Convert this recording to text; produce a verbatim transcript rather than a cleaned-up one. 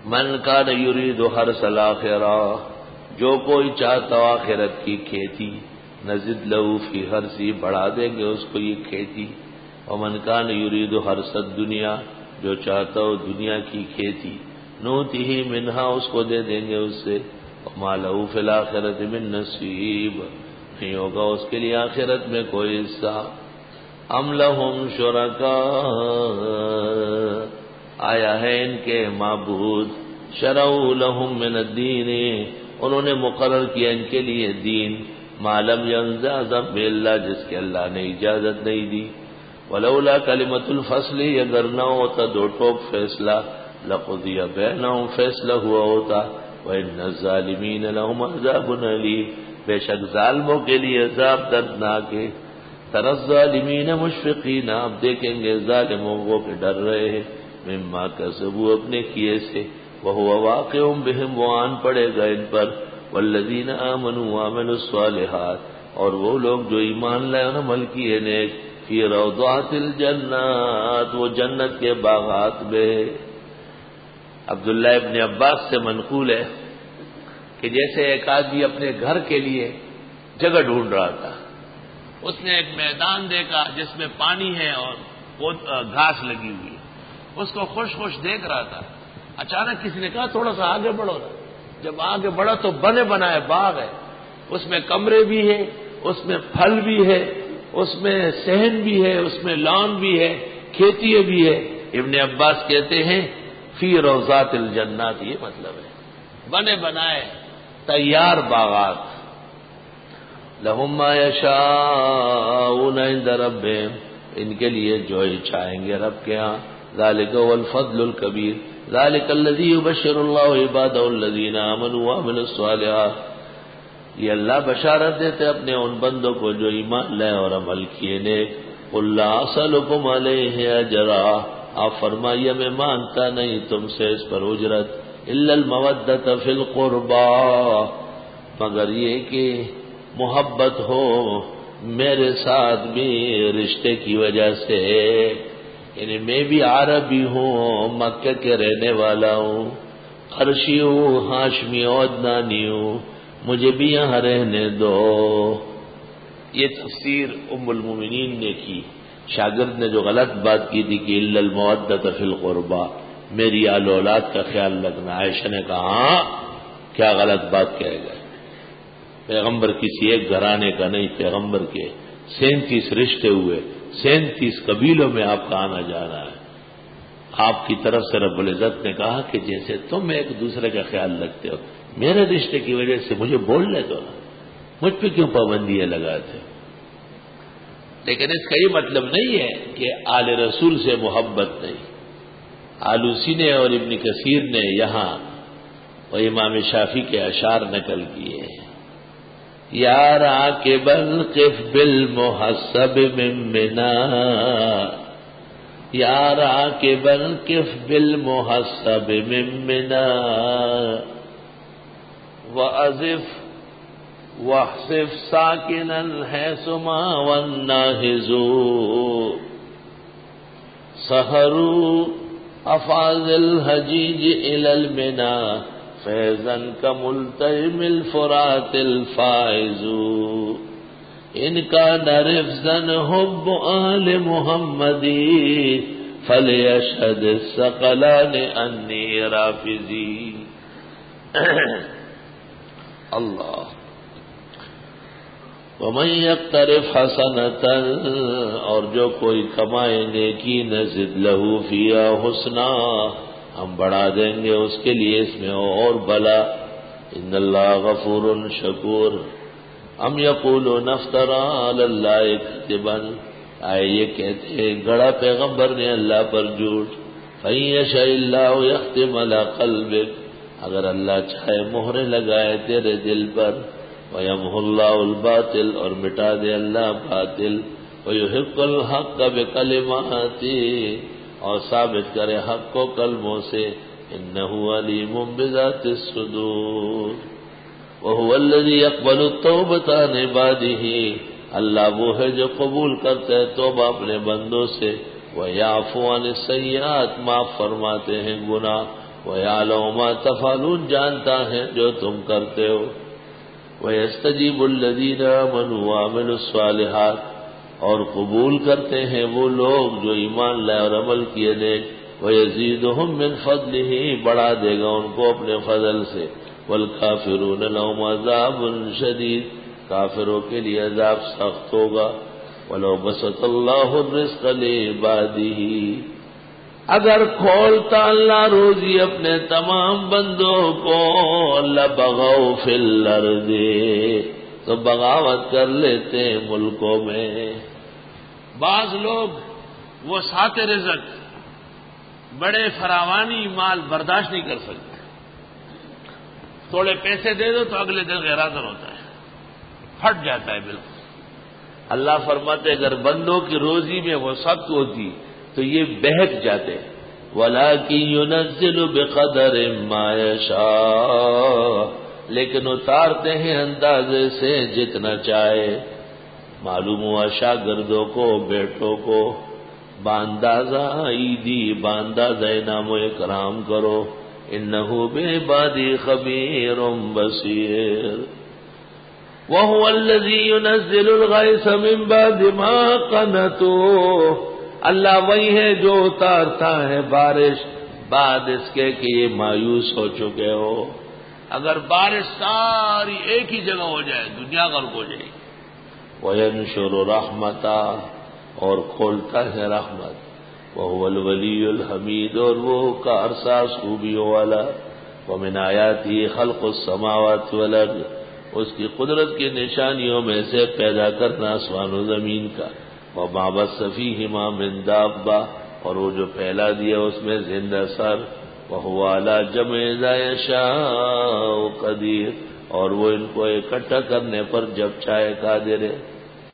من کان یرید حرث الآخرہ، جو کوئی چاہتا ہو آخرت کی کھیتی، نزد لہو فی حرثی، بڑھا دیں گے اس کو یہ کھیتی، ومن کان یرید حرث الدنیا، جو چاہتا ہو دنیا کی کھیتی، نوتہ منہا، اس کو دے دیں گے اس سے، وما لہو فی الآخرۃ من نصیب، نہیں ہوگا اس کے لیے آخرت میں کوئی حصہ۔ ام لہم شرکاء، آیا ہے ان کے معبود، شرعوا لہم من الدین، انہوں نے مقرر کیا ان کے لیے دین، ما لم ینزل بہ اللہ، جس کے اللہ نے اجازت نہیں دی، ولولا کلمۃ الفصل، اگر نہ ہوتا دو ٹوک فیصلہ، لقضی بینہم، فیصلہ ہوا ہوتا، وان الظالمین لہم عذاب علیم، بے شک ظالموں کے لیے عذاب دردناک ہے۔ تری الظالمین مشفقین، آپ دیکھیں گے ظالموں کو کہ ڈر رہے ہیں، مما کسبوا، اپنے کیے سے، وہو واقع بہم، وہ آن پڑے گا ان پر، والذین آمنوا وعملوا الصالحات، اور وہ لوگ جو ایمان لائے اور عمل کیے نیک، فی روضات الجنات، وہ جنت کے باغات میں۔ عبداللہ ابن عباس سے منقول ہے کہ جیسے ایک آدمی اپنے گھر کے لیے جگہ ڈھونڈ رہا تھا، اس نے ایک میدان دیکھا جس میں پانی ہے اور گھاس لگی ہوئی ہے، اس کو خوش خوش دیکھ رہا تھا، اچانک کسی نے کہا تھوڑا سا آگے بڑھو نا، جب آگے بڑھا تو بنے بنائے باغ ہے، اس میں کمرے بھی ہیں، اس میں پھل بھی ہے، اس میں صحن بھی ہے، اس میں لان بھی ہے، کھیتی بھی ہے۔ ابن عباس کہتے ہیں فی روضات الجنات، یہ مطلب ہے بنے بنائے تیار باغات، لہم ما یشاءون عند ربہم، ان کے لیے جو ہی چاہیں گے رب کے ہاں، ذالک هو الفضل الکبیر، ذالک الذی یبشر اللہ عبادہ الذین آمنوا وعملوا الصالحات، یہ اللہ بشارت دیتے اپنے ان بندوں کو جو ایمان لائے اور عمل کیے نیک۔ قل لا اسألکم علیہ اجرا، آپ فرمائیے میں مانگتا نہیں تم سے اس پر اجرت، الا المودۃ فی القربى، مگر یہ کہ محبت ہو میرے ساتھ بھی رشتے کی وجہ سے، یعنی میں بھی عربی ہوں، مکہ کے رہنے والا ہوں، قرشی ہوں، ہاشمی عدنانی ہوں، مجھے بھی یہاں رہنے دو۔ یہ تفسیر ام المومنین نے کی، شاگرد نے جو غلط بات کی تھی کہ الا المودۃ فی القربى، میری آل اولاد کا خیال رکھنا، عائشہ نے کہا ہاں کیا غلط بات کہے گا، پیغمبر کسی ایک گھرانے کا نہیں، پیغمبر کے سینتیس رشتے ہوئے، سینتیس قبیلوں میں آپ کا آنا جانا ہے، آپ کی طرف سے رب العزت نے کہا کہ جیسے تم ایک دوسرے کا خیال رکھتے ہو، میرے رشتے کی وجہ سے مجھے بولنے دو نا، مجھ پہ کیوں پابندیاں لگاتے ہو؟ لیکن اس کا یہ مطلب نہیں ہے کہ آل رسول سے محبت نہیں۔ آلوسی نے اور ابن کثیر نے یہاں وہ امام شافعی کے اشعار نقل کیے ہیں، یا راکب القف بالمحسب من منا، یا راکب القف بالمحسب من منا، وَأَزِفْ وَاحْسِفْ سَاكِنًا حَيْثُمَا وَالنَّاهِزُ، سَهَرُوا أَفَاضِ الْحَجِيجِ إِلَى الْمِنَى فَيْزًا كَمُلْتَئِمِ الْفُرَاتِ الْفَائِزُ، إِنْ كَانَ رِفْزًا حُبُّ آلِ مُحَمَّدٍ فَلْيَشْهَدِ الثَّقَلَانِ أَنِّي رَافِضِي۔ اللہ وَمَن يَقْتَرِفْ حَسَنَةً، اور جو کوئی کمائے نیکی، نزد لہو فیہا حسنا، ہم بڑھا دیں گے اس کے لیے اس میں اور بلا، ان اللہ غفور شکور۔ ام یقولون افترى علی اللہ کذبا، آئے یہ کہتے ہیں گڑا پیغمبر نے اللہ پر جھوٹ، فَإِن يَشَإِ اللَّهُ يَخْتِمْ عَلَى قَلْبِكَ، اگر اللہ چاہے مہرے لگائے تیرے دل پر، وَيَمْحُ اللَّهُ الْبَاطِلَ، اور مٹا دے اللہ باطل، وَيُحِقُّ الْحَقَّ بِكَلِمَاتِهِ، اور ثابت کرے حق کو کلموں سے، إِنَّهُ عَلِيمٌ بِذَاتِ الصُّدُورِ۔ وَهُوَ الَّذِي يَقْبَلُ التَّوْبَةَ عَنْ عِبَادِهِ، اللہ وہ ہے جو قبول کرتا ہے توبہ اپنے بندوں سے، وَيَعْفُو عَنِ السَّيِّئَاتِ، معاف فرماتے ہیں گناہ، وَيَعْلَمُ مَا تَفْعَلُونَ جانتا ہے جو تم کرتے ہو. وَيَسْتَجِيبُ الَّذِينَ آمَنُوا وَعَمِلُوا الصَّالِحَاتِ اور قبول کرتے ہیں وہ لوگ جو ایمان لائے اور عمل کیے نیک. وَيَزِيدُهُم مِّن فَضْلِهِ بڑھا دے گا ان کو اپنے فضل سے. وَالْكَافِرُونَ لَهُمْ عَذَابٌ شَدِيدٌ کافروں کے لیے عذاب سخت ہوگا. وَلَوْ بَسَطَ اللَّهُ الرِّزْقَ لِعِبَادِهِ اگر کھولتا اللہ روزی اپنے تمام بندوں کو لَبَغَوْا فِي الْأَرْضِ تو بغاوت کر لیتے ملکوں میں. بعض لوگ وہ ساتھ رزق بڑے فراوانی مال برداشت نہیں کر سکتے. تھوڑے پیسے دے دو تو اگلے دن غیراتن ہوتا ہے، پھٹ جاتا ہے بالکل. اللہ فرماتے اگر بندوں کی روزی میں وہ سخت ہوتی تو یہ بہک جاتے. وَلَٰكِن يُنَزِّلُ بِقَدَرٍ مَّا يَشَاءُ لیکن اتارتے ہیں اندازے سے جتنا چاہے. معلوم ہوا شاگردوں کو بیٹوں کو باندازہ عیدی باندازہ انعام و اکرام کرو. انہو بعبادی خبیر بصیر. وَهُوَ الَّذِي يُنَزِّلُ الْغَيْثَ مِن بَعْدِ مَا قَنَطُوا اللہ وہی ہے جو اتارتا ہے بارش بعد اس کے کہ یہ مایوس ہو چکے ہو. اگر بارش ساری ایک ہی جگہ ہو جائے دنیا غرق ہو جائے گی. وَيَنشُرُ رَحْمَتَهُ اور کھولتا ہے رحمت. وَهُوَ الْوَلِيُّ الْحَمِيدُ اور وہ کارساز خوبیوں والا. وَمِنْ آیَاتِهِ خَلْقُ السَّمَاوَاتِ وَالْأَرْضِ اس کی قدرت کی نشانیوں میں سے پیدا کرنا آسمان و زمین کا. وَمَا بَثَّ فِيهِمَا مِن دَابَّةٍ اور وہ جو پھیلا دیا اس میں زندہ سر. وَهُوَ عَلَىٰ جَمْعِ إِذَا يَشَاءُ قَدِيرٌ اور وہ ان کو اکٹھا کرنے پر جب چاہے قادر ہے.